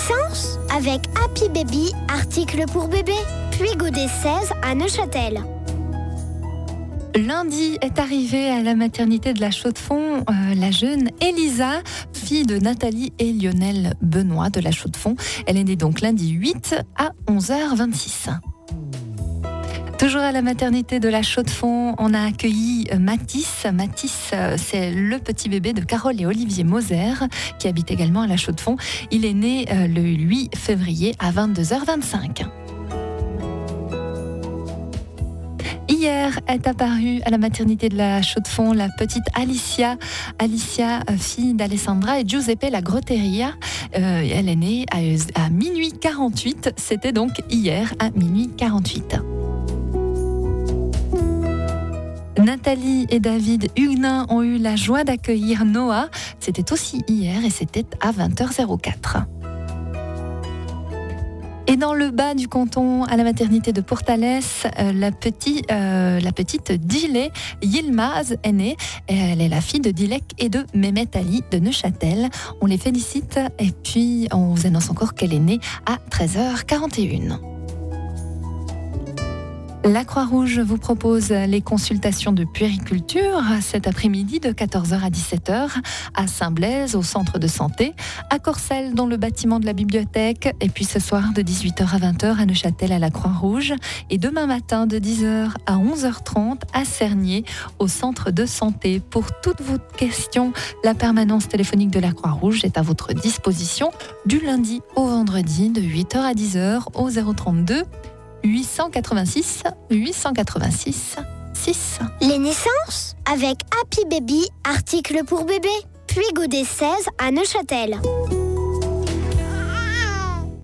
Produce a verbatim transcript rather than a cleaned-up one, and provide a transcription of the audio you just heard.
naissances avec Happy Baby, article pour bébé. Puis Godet seize à Neuchâtel. Lundi est arrivée à la maternité de la Chaux-de-Fonds euh, la jeune Elisa, fille de Nathalie et Lionel Benoît de la Chaux-de-Fonds. Elle est née donc lundi huit à onze heures vingt-six. Toujours à la maternité de la Chaux-de-Fonds, on a accueilli Mathis. Mathis, c'est le petit bébé de Carole et Olivier Moser, qui habitent également à la Chaux-de-Fonds. Il est né le huit février à vingt-deux heures vingt-cinq. Hier est apparue à la maternité de la Chaux-de-Fonds la petite Alicia, Alicia, fille d'Alessandra et Giuseppe La Grotteria. Euh, elle est née à, à minuit quarante-huit, c'était donc hier à minuit quarante-huit. Nathalie et David Huguenin ont eu la joie d'accueillir Noah. C'était aussi hier et c'était à vingt heures quatre. Et dans le bas du canton, à la maternité de Portalès, euh, la, petit, euh, la petite Dilek Yilmaz est née. Elle est la fille de Dilek et de Mehmet Ali de Neuchâtel. On les félicite et puis on vous annonce encore qu'elle est née à treize heures quarante et une. La Croix-Rouge vous propose les consultations de puériculture cet après-midi de quatorze heures à dix-sept heures à Saint-Blaise au centre de santé, à Corcelles dans le bâtiment de la bibliothèque et puis ce soir de dix-huit heures à vingt heures à Neuchâtel à la Croix-Rouge et demain matin de dix heures à onze heures trente à Cernier au centre de santé. Pour toutes vos questions, la permanence téléphonique de la Croix-Rouge est à votre disposition du lundi au vendredi de huit heures à dix heures au zéro trente-deux huit cent quatre-vingt-six huit cent quatre-vingt-six six. Les naissances avec Happy Baby, article pour bébé. Puis Godet seize à Neuchâtel.